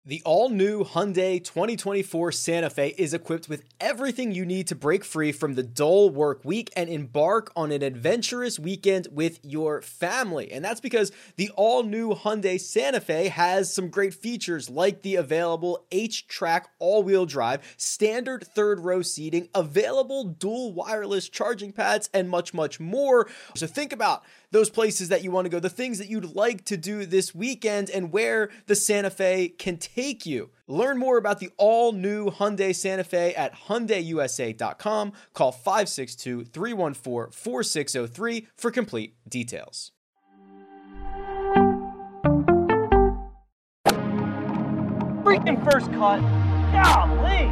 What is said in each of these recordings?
The all-new Hyundai 2024 Santa Fe is equipped with everything you need to break free from the dull work week and embark on an adventurous weekend with your family. And that's because the all-new Hyundai Santa Fe has some great features like the available H-Track all-wheel drive, standard third-row seating, available dual wireless charging pads, and much, much more. So think about those places that you want to go, the things that you'd like to do this weekend, and where the Santa Fe can take you. Learn more about the all-new Hyundai Santa Fe at HyundaiUSA.com. Call 562-314-4603 for complete details. Freaking first cut. Golly.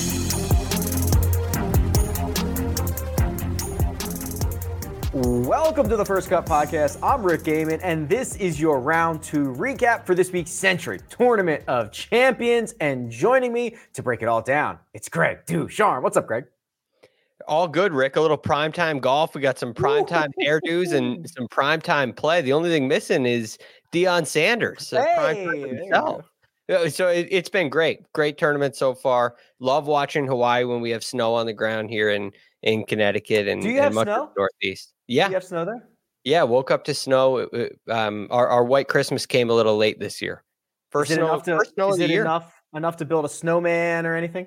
Welcome to the First Cut Podcast. I'm Rick Gehman, and this is your round two recap for this week's Century Tournament of Champions. And joining me to break it all down, it's Greg Ducharme. What's up, Greg? All good, Rick. A little primetime golf. We got some primetime hairdos and some primetime play. The only thing missing is Deion Sanders. So it's been great. Great tournament so far. Love watching Hawaii when we have snow on the ground here in Connecticut and, Do you have much snow? of the Northeast. Yeah. Do you have snow there? Yeah, woke up to snow. Our white Christmas came a little late this year. First snow of the year. Enough to build a snowman or anything?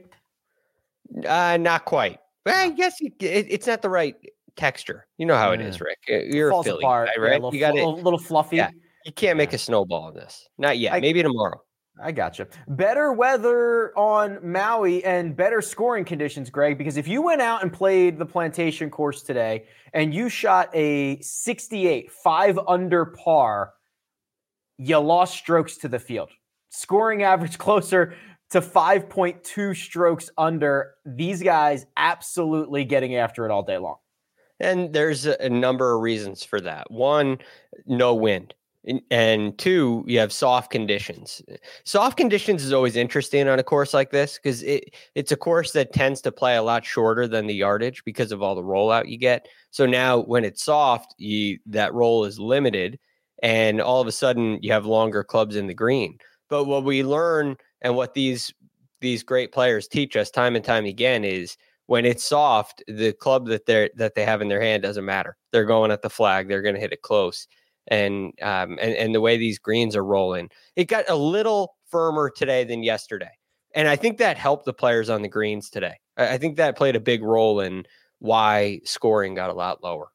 Not quite. Well, I guess it's not the right texture. You know how it is, Rick. You're Falls a Philly apart, guy, right? You got a little fluffy. Yeah, you can't make a snowball in this. Not yet. Maybe tomorrow. I gotcha. Better weather on Maui and better scoring conditions, Greg, because if you went out and played the Plantation course today and you shot a 68, 5 under par, you lost strokes to the field. Scoring average closer to 5.2 strokes under. These guys absolutely getting after it all day long. And there's a number of reasons for that. One, no wind. And two, you have soft conditions. Soft conditions is always interesting on a course like this because it's a course that tends to play a lot shorter than the yardage because of all the rollout you get. So now when it's soft, that roll is limited, and all of a sudden you have longer clubs in the green. But what we learn and what these great players teach us time and time again is when it's soft, the club that they have in their hand doesn't matter. They're going at the flag. They're going to hit it close. And the way these greens are rolling, it got a little firmer today than yesterday. And I think that helped the players on the greens today. I think that played a big role in why scoring got a lot lower.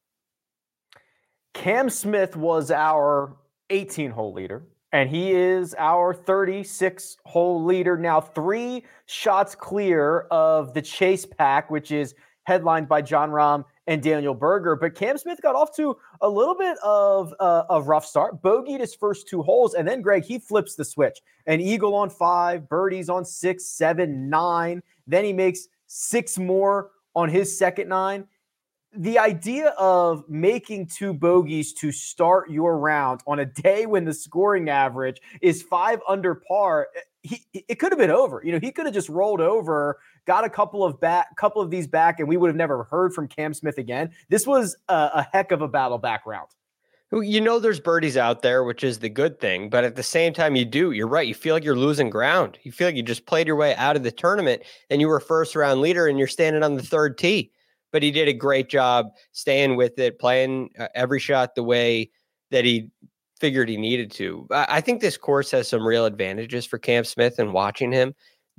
Cam Smith was our 18-hole leader, and he is our 36-hole leader now, 3 shots clear of the Chase Pack, which is headlined by Jon Rahm and Daniel Berger. But Cam Smith got off to a little bit of a rough start, bogeyed his first 2 holes, and then, Greg, he flips the switch. An eagle on 5, birdies on 6, 7, 9. Then he makes 6 more on his second 9. The idea of making 2 bogeys to start your round on a day when the scoring average is 5 under par, it could have been over. You know, he could have just rolled over, got a couple of these back, and we would have never heard from Cam Smith again. This was a heck of a battle back round. You know, there's birdies out there, which is the good thing. But at the same time, you're right. You feel like you're losing ground. You feel like you just played your way out of the tournament and you were first round leader and you're standing on the 3rd tee. But he did a great job staying with it, playing every shot the way that he figured he needed to. I think this course has some real advantages for Cam Smith and watching him.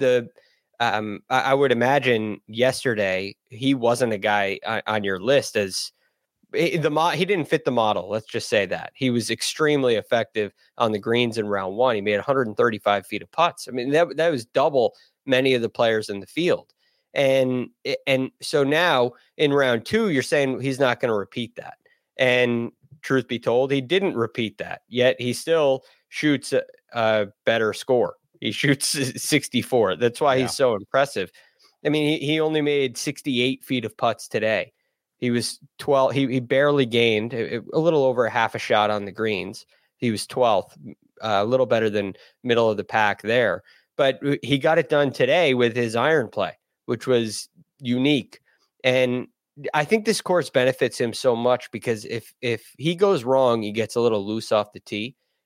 I would imagine yesterday he wasn't a guy on your list as he didn't fit the model. Let's just say that. He was extremely effective on the greens in round 1. He made 135 feet of putts. I mean, that was double many of the players in the field. And so now in round 2, you're saying he's not going to repeat that. And truth be told, he didn't repeat that, yet he still shoots a better score. He shoots 64. That's why he's so impressive. I mean, he only made 68 feet of putts today. He was 12. He barely gained a little over a half a shot on the greens. He was 12th, a little better than middle of the pack there. But he got it done today with his iron play, which was unique. And I think this course benefits him so much because if he goes wrong, he gets a little loose off the tee.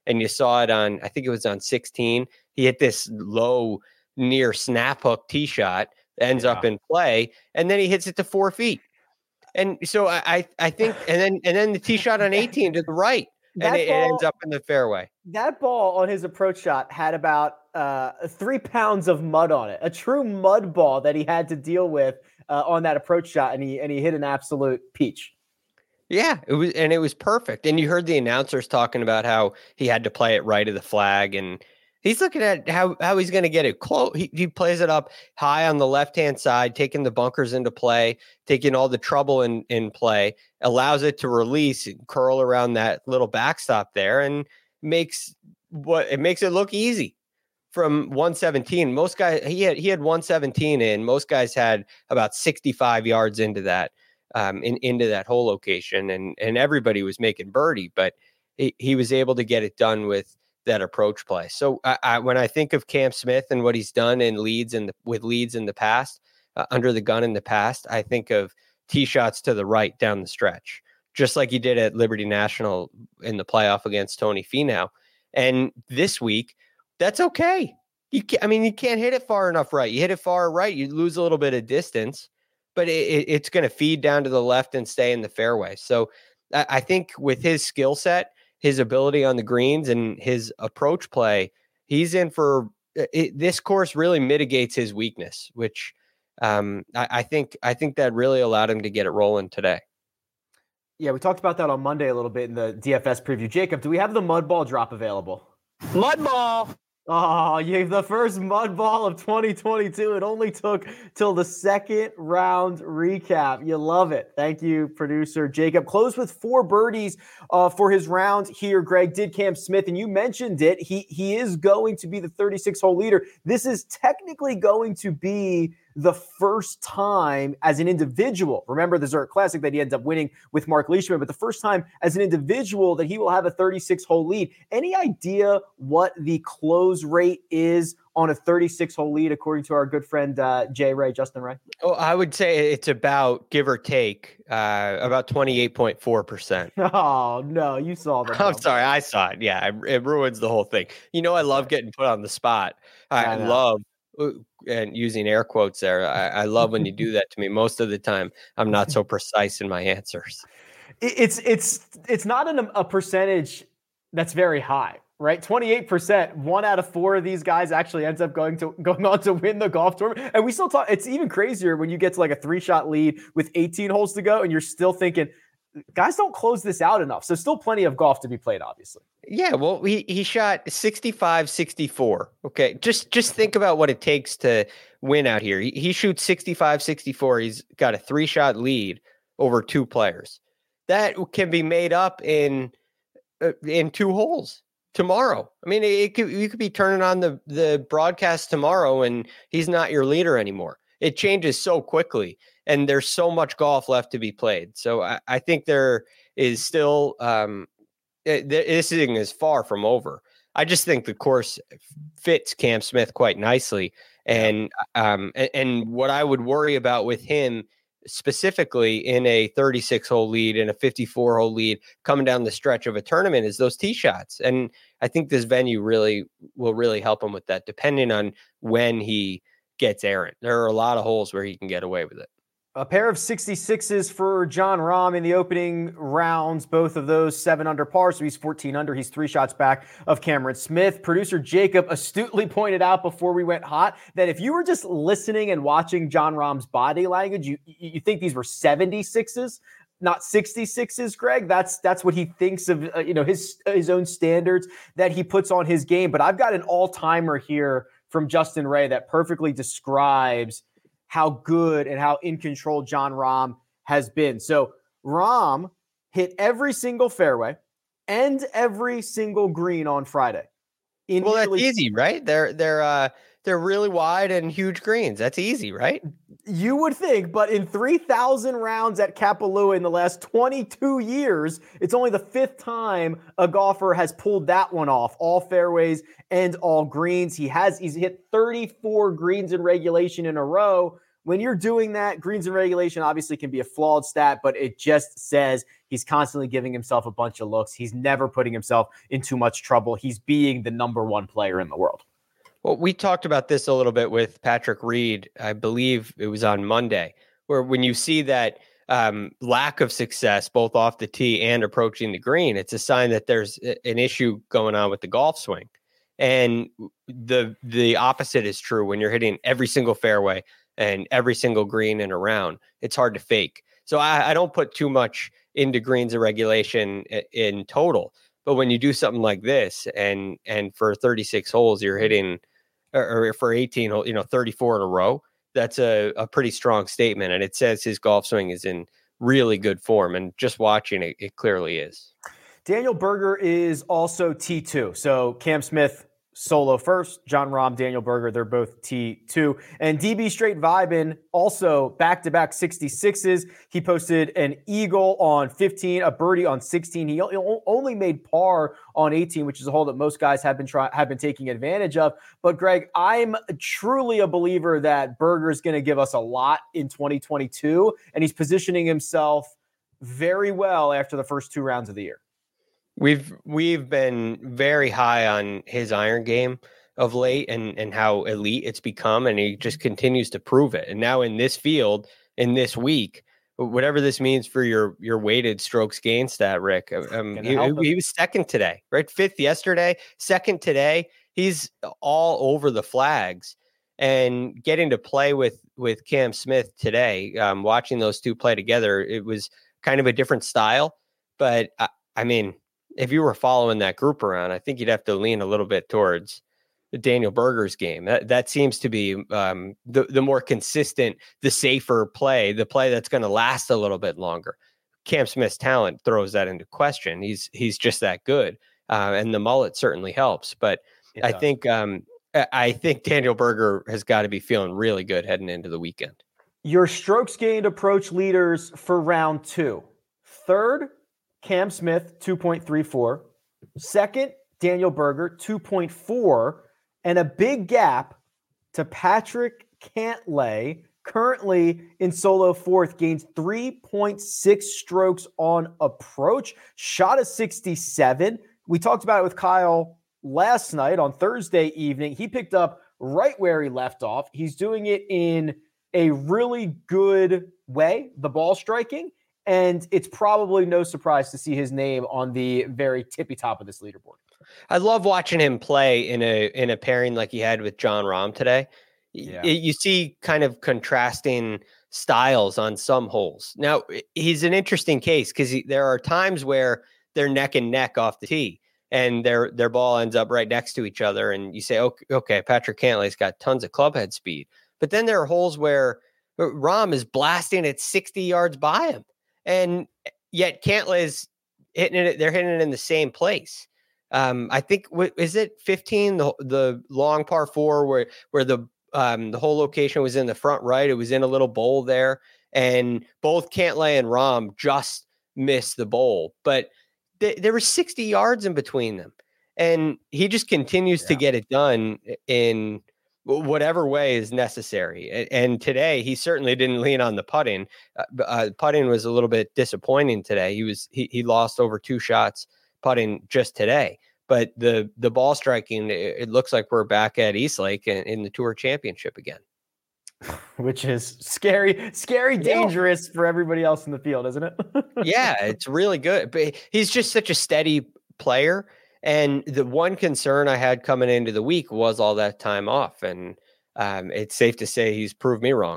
and you saw it on, I think it was on 16. He hit this low near snap hook tee shot, ends up in play, and then he hits it to 4 feet. And so I think, and then the tee shot on 18 to the right, and it ends up in the fairway. That ball on his approach shot had about 3 pounds of mud on it, a true mud ball that he had to deal with on that approach shot, and he hit an absolute peach. Yeah, it was perfect. And you heard the announcers talking about how he had to play it right of the flag, and he's looking at how he's going to get it close. He plays it up high on the left-hand side, taking the bunkers into play, taking all the trouble in play, allows it to release and curl around that little backstop there, and makes it look easy from 117. Most guys, he had 117 in. Most guys had about 65 yards into that. Into that whole location, and everybody was making birdie, but he was able to get it done with that approach play. So when I think of Cam Smith and what he's done in leads with leads in the past, under the gun in the past, I think of tee shots to the right down the stretch, just like he did at Liberty National in the playoff against Tony Finau. And this week, that's okay. You can't hit it far enough right. You hit it far right, you lose a little bit of distance, but it's going to feed down to the left and stay in the fairway. So I think with his skill set, his ability on the greens, and his approach play, he's in for this course. Really mitigates his weakness, which I think that really allowed him to get it rolling today. Yeah, we talked about that on Monday a little bit in the DFS preview. Jacob, do we have the mud ball drop available? Mud ball. Oh, the first mud ball of 2022. It only took till the second round recap. You love it. Thank you, producer Jacob. Closed with 4 birdies for his round here. Greg, did Cam Smith, and you mentioned it. He is going to be the 36-hole leader. This is technically going to be the first time as an individual. Remember the Zurich Classic that he ends up winning with Mark Leishman, but the first time as an individual that he will have a 36-hole lead. Any idea what the close rate is on a 36-hole lead, according to our good friend Justin Ray? Oh, I would say it's about, give or take, about 28.4%. Oh, no, you saw that. I'm sorry, I saw it. Yeah, it ruins the whole thing. I love getting put on the spot. I love, and using air quotes there, I love when you do that to me. Most of the time, I'm not so precise in my answers. It's not a percentage that's very high, right? 28%. 1 out of 4 of these guys actually ends up going on to win the golf tournament. And we still talk. It's even crazier when you get to like a 3-shot lead with 18 holes to go, and you're still thinking, guys don't close this out enough. So still plenty of golf to be played, obviously. Yeah, well, he shot 65-64. Okay, just think about what it takes to win out here. He shoots 65-64. He's got a 3-shot lead over 2 players. That can be made up in 2 holes tomorrow. I mean, you could be turning on the broadcast tomorrow, and he's not your leader anymore. It changes so quickly, and there's so much golf left to be played. So I think there is still. This thing is far from over. I just think the course fits Cam Smith quite nicely. And what I would worry about with him specifically in a 36-hole lead and a 54-hole lead coming down the stretch of a tournament is those tee shots. And I think this venue will really help him with that, depending on when he gets errant. There are a lot of holes where he can get away with it. A pair of 66s for Jon Rahm in the opening rounds, both of those 7 under par, so he's 14 under. He's 3 shots back of Cameron Smith. Producer Jacob astutely pointed out before we went hot that if you were just listening and watching Jon Rahm's body language, you think these were 76s, not 66s, Greg. That's what he thinks of his own standards that he puts on his game. But I've got an all-timer here from Justin Ray that perfectly describes how good and how in control Jon Rahm has been. So Rahm hit every single fairway and every single green on Friday. Well, that's easy, right? They're really wide and huge greens. That's easy, right? You would think, but in 3,000 rounds at Kapalua in the last 22 years, it's only the 5th time a golfer has pulled that one off, all fairways and all greens. He's hit 34 greens in regulation in a row. when you're doing that, greens in regulation obviously can be a flawed stat, but it just says he's constantly giving himself a bunch of looks. He's never putting himself in too much trouble. He's being the number one player in the world. Well, we talked about this a little bit with Patrick Reed. I believe it was on Monday, where when you see that lack of success, both off the tee and approaching the green, it's a sign that there's an issue going on with the golf swing. And the opposite is true when you're hitting every single fairway and every single green and around. It's hard to fake. So I don't put too much into greens and regulation in total. But when you do something like this, and for 36 holes, you're hitting, or for 18 holes, 34 in a row, that's a pretty strong statement. And it says his golf swing is in really good form. And just watching it, it clearly is. Daniel Berger is also T2. So Cam Smith solo first, Jon Rahm, Daniel Berger, they're both T2. And DB Straight Vibin also back-to-back 66s. He posted an eagle on 15, a birdie on 16. He only made par on 18, which is a hole that most guys have been taking advantage of. But Greg, I'm truly a believer that Berger is going to give us a lot in 2022, and he's positioning himself very well after the first 2 rounds of the year. We've been very high on his iron game of late and how elite it's become, and he just continues to prove it. And now in this field, in this week, whatever this means for your weighted strokes gain stat, Rick, he was second today, right? 5th yesterday, second today. He's all over the flags, and getting to play with Cam Smith today, watching those two play together, it was kind of a different style, but I mean, if you were following that group around, I think you'd have to lean a little bit towards Daniel Berger's game. That seems to be the more consistent, the safer play, the play that's going to last a little bit longer. Cam Smith's talent throws that into question. He's just that good, and the mullet certainly helps. But I think Daniel Berger has got to be feeling really good heading into the weekend. Your strokes gained approach leaders for round 2. Third, Cam Smith, 2.34. Second, Daniel Berger, 2.4. And a big gap to Patrick Cantlay, currently in solo 4th, gains 3.6 strokes on approach, shot a 67. We talked about it with Kyle last night on Thursday evening. He picked up right where he left off. He's doing it in a really good way, the ball striking. And it's probably no surprise to see his name on the very tippy top of this leaderboard. I love watching him play in a pairing like he had with Jon Rahm today. Yeah. You see kind of contrasting styles on some holes. Now, he's an interesting case because there are times where they're neck and neck off the tee, and their ball ends up right next to each other. And you say, okay, Patrick Cantlay's got tons of clubhead speed. But then there are holes where Rahm is blasting at 60 yards by him. And yet Cantlay's hitting it. They're hitting it in the same place. I think, is it 15, the long par 4 where the whole location was in the front right. It was in a little bowl there, and both Cantlay and Rahm just missed the bowl, but there were 60 yards in between them, and he just continues to get it done in whatever way is necessary. And today he certainly didn't lean on the putting. Putting was a little bit disappointing today. He lost over 2 shots putting just today, but the ball striking, it looks like we're back at Eastlake in the Tour Championship again, which is scary, dangerous for everybody else in the field, isn't it? Yeah, it's really good, but he's just such a steady player. And the one concern I had coming into the week was all that time off. And it's safe to say he's proved me wrong.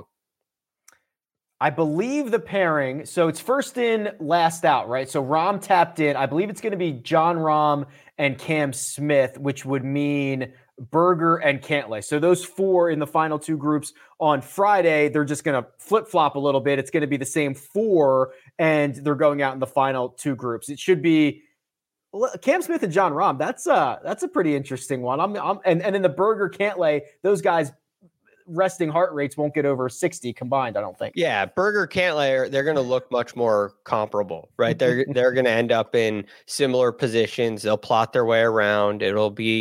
I believe the pairing, so it's first in, last out, right? So Rahm tapped in. I believe it's going to be Jon Rahm and Cam Smith, which would mean Berger and Cantlay. So those 4 in the final 2 groups on Friday, they're just going to flip-flop a little bit. It's going to be the same 4, and they're going out in the final 2 groups. It should be Cam Smith and Jon Rahm. That's a pretty interesting one. And in the Berger Cantlay, those guys resting heart rates won't get over 60 combined, I don't think. Yeah, Berger Cantlay, they're going to look much more comparable, right? They're going to end up in similar positions. They'll plot their way around. It'll be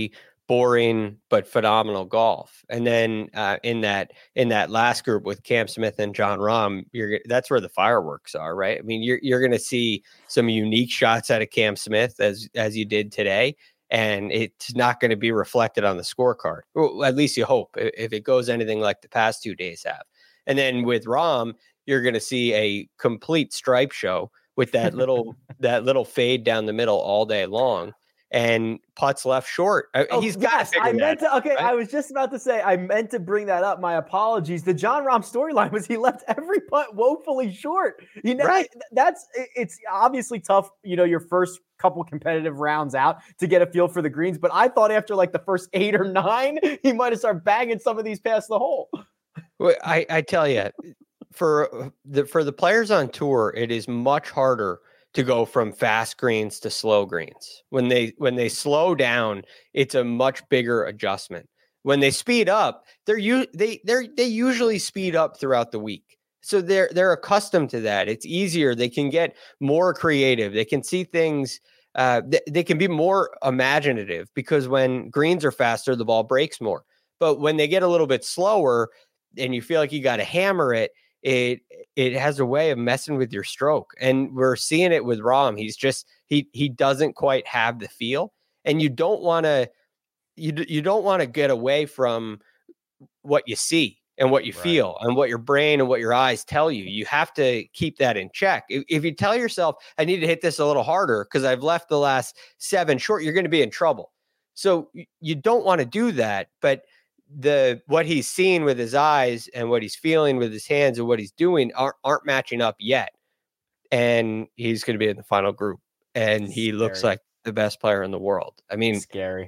boring but phenomenal golf. And then in that last group with Cam Smith and Jon Rahm, that's where the fireworks are, right? I mean, you're going to see some unique shots out of Cam Smith as you did today, and it's not going to be reflected on the scorecard. Well, at least you hope, if it goes anything like the past 2 days have. And then with Rahm, you're going to see a complete stripe show with that little fade down the middle all day long. And putts left short. He's got to right? I was just about to say, I meant to bring that up. My apologies. The Jon Rahm storyline was he left every putt woefully short. Right. It's obviously tough, your first couple competitive rounds out to get a feel for the greens. But I thought after like the first 8 or 9, he might have started banging some of these past the hole. Well, I tell you, for the players on tour, it is much harder to go from fast greens to slow greens. When they slow down, it's a much bigger adjustment. When they speed up, they usually speed up throughout the week. So they're accustomed to that. It's easier. They can get more creative. They can see things. They can be more imaginative, because when greens are faster, the ball breaks more. But when they get a little bit slower and you feel like you got to hammer it, it has a way of messing with your stroke. And we're seeing it with Rahm. He's just, he doesn't quite have the feel, and you don't want to get away from what you see and what you feel and what your brain and what your eyes tell you. You have to keep that in check. If you tell yourself, I need to hit this a little harder because I've left the last 7 short, you're going to be in trouble. So you don't want to do that. But what he's seeing with his eyes and what he's feeling with his hands and what he's doing aren't matching up yet. And he's going to be in the final group, and he looks like the best player in the world. I mean, scary.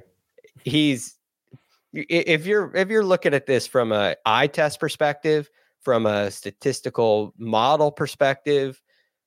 If you're looking at this from a eye test perspective, from a statistical model perspective,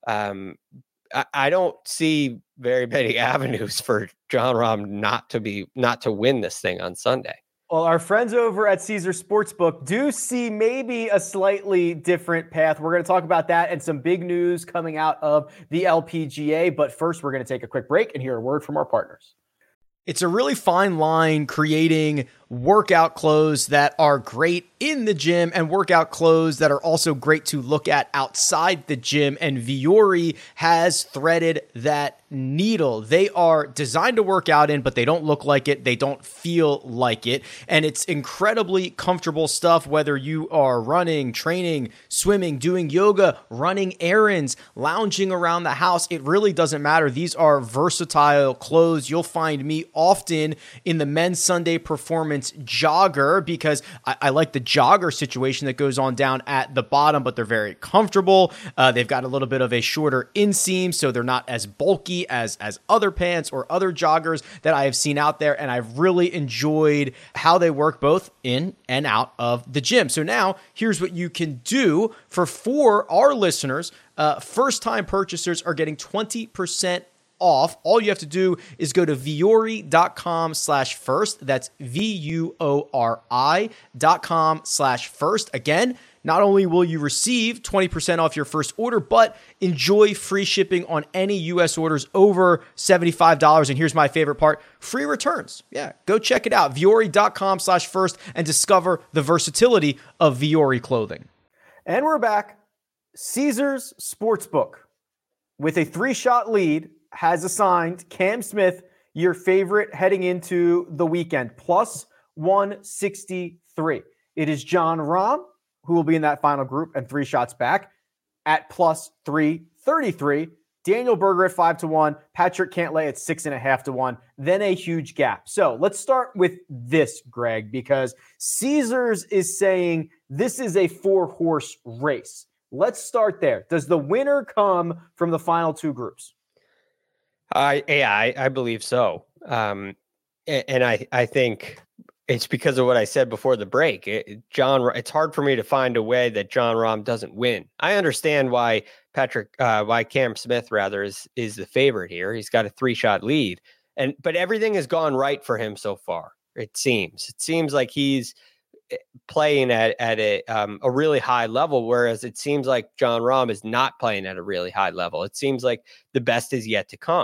I don't see very many avenues for Jon Rahm not to win this thing on Sunday. Well, our friends over at Caesars Sportsbook do see maybe a slightly different path. We're going to talk about that and some big news coming out of the LPGA. But first, we're going to take a quick break and hear a word from our partners. It's a really fine line creating workout clothes that are great in the gym and workout clothes that are also great to look at outside the gym. And Vuori has threaded that needle. They are designed to work out in, but they don't look like it. They don't feel like it. And it's incredibly comfortable stuff, whether you are running, training, swimming, doing yoga, running errands, lounging around the house. It really doesn't matter. These are versatile clothes. You'll find me often in the men's Sunday Performance jogger, because I like the jogger situation that goes on down at the bottom, but they're very comfortable. They've got a little bit of a shorter inseam, so they're not as bulky as other pants or other joggers that I have seen out there. And I've really enjoyed how they work both in and out of the gym. So now here's what you can do for our listeners. First-time purchasers are getting 20% off. All you have to do is go to vuori.com/first. That's VUORI.com/first. Again, not only will you receive 20% off your first order, but enjoy free shipping on any U.S. orders over $75. And here's my favorite part: free returns. Yeah, go check it out. vuori.com/first and discover the versatility of Vuori clothing. And we're back. Caesars Sportsbook, with a 3-shot lead, has assigned Cam Smith your favorite heading into the weekend, plus 163. It is Jon Rahm, who will be in that final group and 3 shots back, at plus 333. Daniel Berger at 5-1. Patrick Cantlay at 6.5-1. Then a huge gap. So let's start with this, Greg, because Caesars is saying this is a 4-horse race. Let's start there. Does the winner come from the final 2 groups? I believe so. And I think it's because of what I said before the break. It's hard for me to find a way that Jon Rahm doesn't win. I understand why Cam Smith rather is the favorite here. He's got a 3-shot lead, but everything has gone right for him so far. It seems like he's playing at a really high level, whereas it seems like Jon Rahm is not playing at a really high level. It seems like the best is yet to come.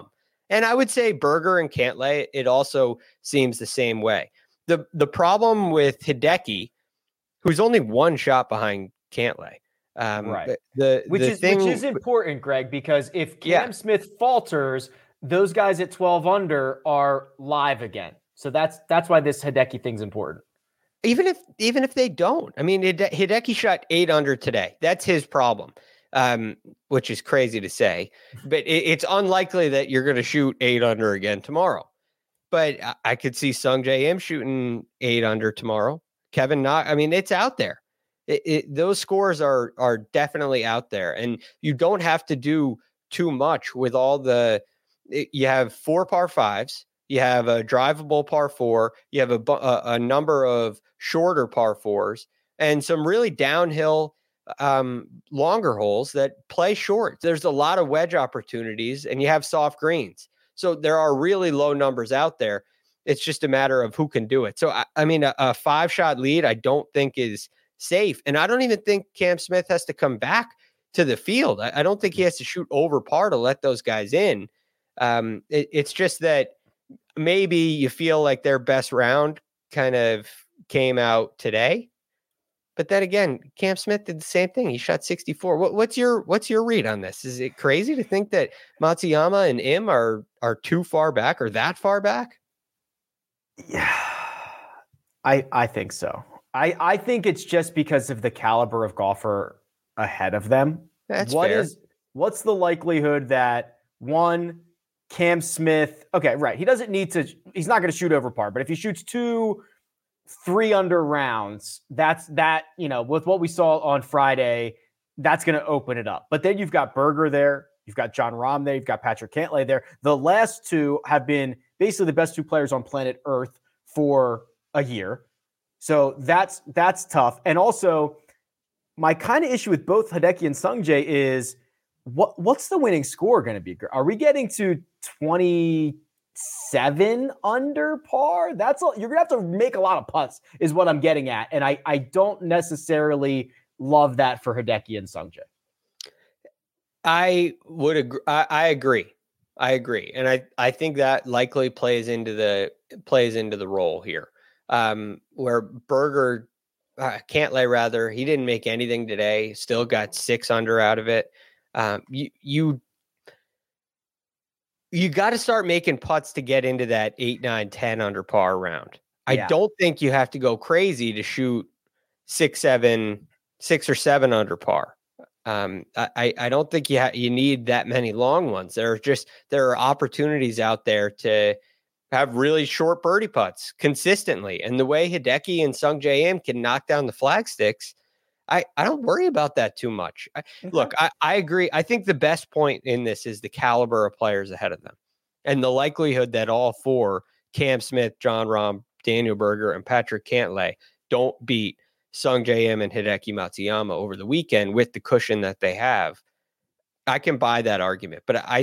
And I would say Berger and Cantlay, it also seems the same way. The problem with Hideki, who's only one shot behind Cantlay. Right. Which is important, Greg, because if Cam Smith falters, those guys at 12 under are live again. So that's why this Hideki thing's important. Even if they don't, I mean, Hideki shot 8 under today. That's his problem, which is crazy to say, but it's unlikely that you're going to shoot 8 under again tomorrow. But I could see Sungjae Im shooting 8 under tomorrow. Kevin Knox, I mean, it's out there. Those scores are definitely out there, and you don't have to do too much with all the. You have 4 par 5s. You have a drivable par 4. You have a number of shorter par 4s and some really downhill longer holes that play short. There's a lot of wedge opportunities, and you have soft greens. So there are really low numbers out there. It's just a matter of who can do it. So, I mean, a 5-shot lead I don't think is safe. And I don't even think Cam Smith has to come back to the field. I don't think he has to shoot over par to let those guys in. It's just that maybe you feel like their best round kind of came out today. But then again, Cam Smith did the same thing. He shot 64. What's your read on this? Is it crazy to think that Matsuyama and Im are too far back or that far back? Yeah, I think so. I think it's just because of the caliber of golfer ahead of them. That's fair. What's the likelihood that one, Cam Smith, okay, right. He's not going to shoot over par, but if he shoots 2-3 under rounds, with what we saw on Friday, that's going to open it up. But then you've got Berger there. You've got Jon Rahm there. You've got Patrick Cantlay there. The last two have been basically the best 2 players on planet Earth for a year. So that's tough. And also, my kind of issue with both Hideki and Sungjae is what's the winning score going to be? Are we getting to 27 under par? You're going to have to make a lot of putts is what I'm getting at. And I don't necessarily love that for Hideki and Sungjae. I would agree. I agree. And I think that likely plays into the role here. Where Berger, Cantlay rather, he didn't make anything today, still got 6 under out of it. You got to start making putts to get into that 8, 9, 10 under par round. I don't think you have to go crazy to shoot 6 or 7 under par. I don't think you need that many long ones. There are opportunities out there to have really short birdie putts consistently. And the way Hideki and Sungjae Im can knock down the flag sticks, I don't worry about that too much. Look, I agree. I think the best point in this is the caliber of players ahead of them and the likelihood that all 4, Cam Smith, Jon Rahm, Daniel Berger, and Patrick Cantlay, don't beat Sungjae Im and Hideki Matsuyama over the weekend with the cushion that they have. I can buy that argument, but I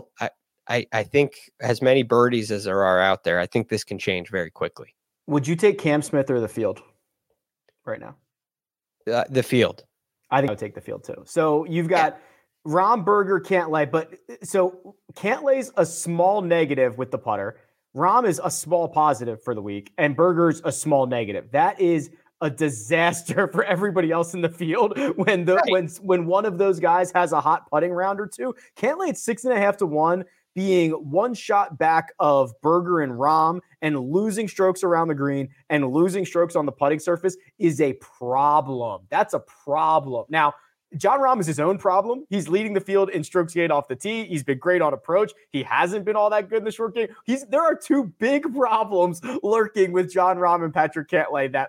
think as many birdies as there are out there, I think this can change very quickly. Would you take Cam Smith or the field right now? The field. I think I would take the field too. So you've got Rahm, Berger, Cantlay, but so Cantlay's a small negative with the putter. Rahm is a small positive for the week, and Berger's a small negative. That is a disaster for everybody else in the field when one of those guys has a hot putting round or two. Cantlay at 6.5 to 1. Being 1 shot back of Berger and Rahm and losing strokes around the green and losing strokes on the putting surface is a problem. That's a problem. Now, Jon Rahm is his own problem. He's leading the field in strokes gained off the tee. He's been great on approach. He hasn't been all that good in the short game. There are 2 big problems lurking with Jon Rahm and Patrick Cantlay that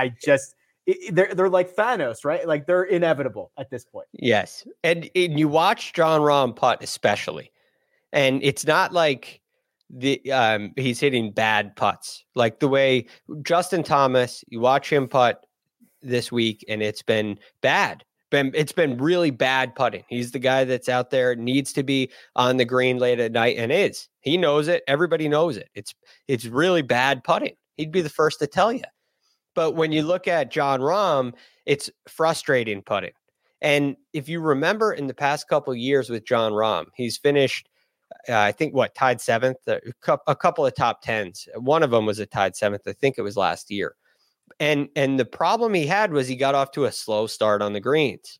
they're like Thanos, right? Like they're inevitable at this point. Yes. And you watch Jon Rahm putt especially. And it's not like he's hitting bad putts. Like the way Justin Thomas, you watch him putt this week, and it's been bad. It's been really bad putting. He's the guy that's out there, needs to be on the green late at night, and is. He knows it. Everybody knows it. It's really bad putting. He'd be the first to tell you. But when you look at Jon Rahm, it's frustrating putting. And if you remember in the past couple of years with Jon Rahm, he's finished I think tied 7th, a couple of top 10s. One of them was a tied 7th. I think it was last year. And the problem he had was he got off to a slow start on the greens.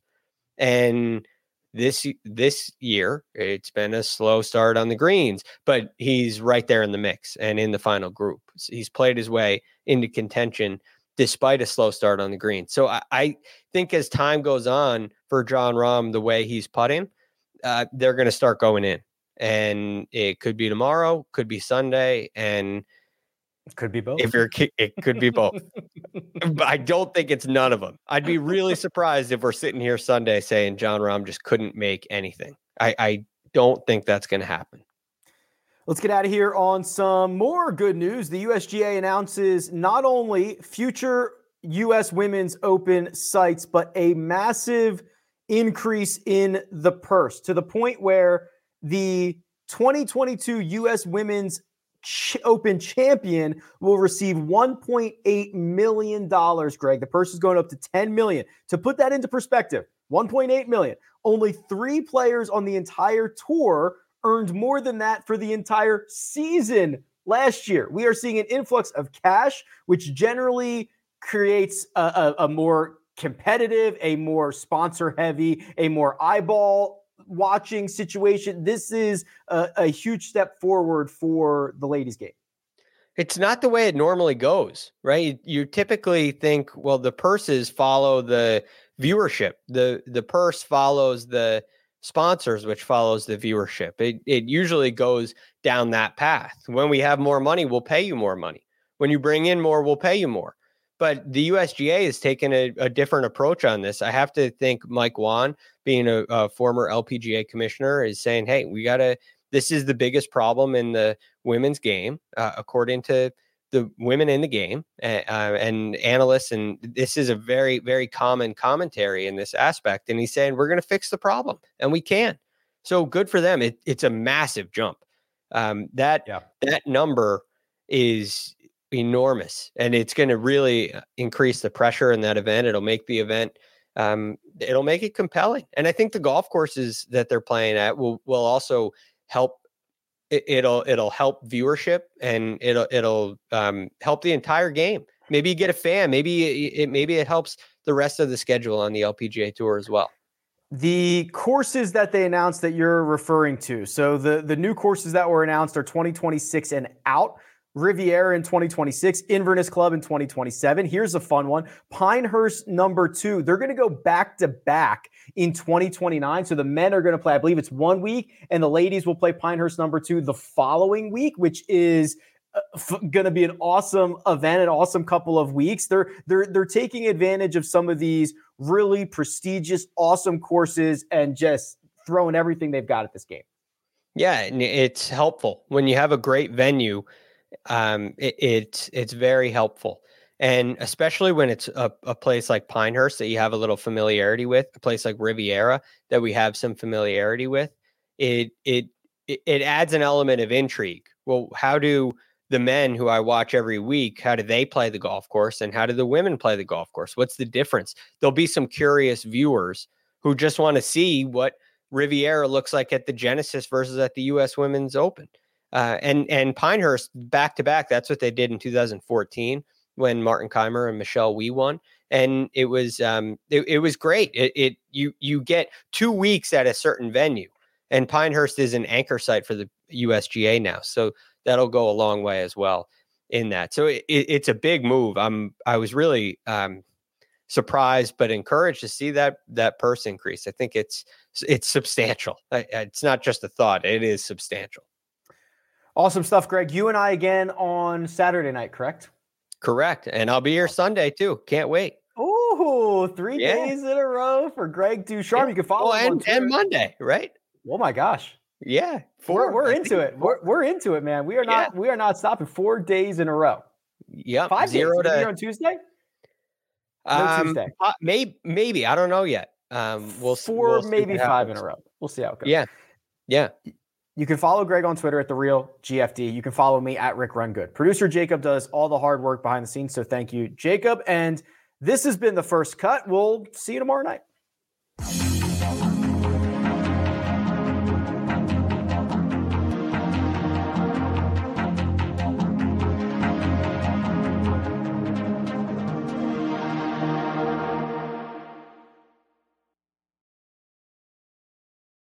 And this year, it's been a slow start on the greens, but he's right there in the mix and in the final group. He's played his way into contention despite a slow start on the green. So I think as time goes on for Jon Rahm, the way he's putting, they're going to start going in. And it could be tomorrow, could be Sunday, and it could be both. It could be both. But I don't think it's none of them. I'd be really surprised if we're sitting here Sunday saying Jon Rahm just couldn't make anything. I don't think that's going to happen. Let's get out of here on some more good news. The USGA announces not only future U.S. Women's Open sites, but a massive increase in the purse to the point where the 2022 U.S. Women's Open champion will receive $1.8 million, Greg. The purse is going up to $10 million. To put that into perspective, $1.8 million. Only 3 players on the entire tour earned more than that for the entire season last year. We are seeing an influx of cash, which generally creates a more competitive, a more sponsor-heavy, a more eyeball-watching situation. This is a huge step forward for the ladies' game. It's not the way it normally goes, right? You typically think, well, the purses follow the viewership. The purse follows the sponsors, which follows the viewership. It usually goes down that path. When we have more money, we'll pay you more money. When you bring in more, we'll pay you more. But the USGA has taken a different approach on this. I have to think Mike Whan, being a former LPGA commissioner, is saying, hey, this is the biggest problem in the women's game, according to the women in the game and analysts. And this is a very, very common commentary in this aspect. And he's saying, we're going to fix the problem, and we can. So good for them. It's a massive jump. That number is enormous, and it's going to really increase the pressure in that event. It'll make the event, it'll make it compelling. And I think the golf courses that they're playing at will also help. It'll help viewership, and it'll help the entire game. Maybe you get a fan. Maybe it helps the rest of the schedule on the LPGA Tour as well. The courses that they announced that you're referring to. So the new courses that were announced are 2026 and out. Riviera in 2026, Inverness Club in 2027. Here's a fun one. Pinehurst number 2. They're going to go back to back in 2029. So the men are going to play, I believe it's 1 week, and the ladies will play Pinehurst number 2 the following week, which is going to be an awesome event, an awesome couple of weeks. They're taking advantage of some of these really prestigious, awesome courses and just throwing everything they've got at this game. Yeah, it's helpful when you have a great venue. It's very helpful, and especially when it's a place like Pinehurst that you have a little familiarity with, a place like Riviera that we have some familiarity with. It adds an element of intrigue. Well, how do the men who I watch every week, how do they play the golf course, and how do the women play the golf course? What's the difference? There'll be some curious viewers who just want to see what Riviera looks like at the Genesis versus at the U.S. Women's Open. And Pinehurst back to back. That's what they did in 2014 when Martin Keimer and Michelle Wie won, and it was great. You get 2 weeks at a certain venue, and Pinehurst is an anchor site for the USGA now, so that'll go a long way as well in that. So it's a big move. I was really surprised but encouraged to see that purse increase. I think it's substantial. It's not just a thought; it is substantial. Awesome stuff, Greg. You and I again on Saturday night, correct? Correct. And I'll be here Sunday too. Can't wait. Ooh, 3 days in a row for Greg Ducharme. You can follow him on Twitter. And Monday, right? Oh my gosh. Yeah. We're into it. We're into it, man. We are not stopping 4 days in a row. Yep. 5 days. You're here on Tuesday? No, Tuesday. Maybe. I don't know yet. We'll maybe 5 in a row. We'll see how it goes. Yeah. You can follow Greg on Twitter at @TheRealGFD. You can follow me at @RickRunGood. Producer Jacob does all the hard work behind the scenes, so thank you, Jacob. And this has been The First Cut. We'll see you tomorrow night.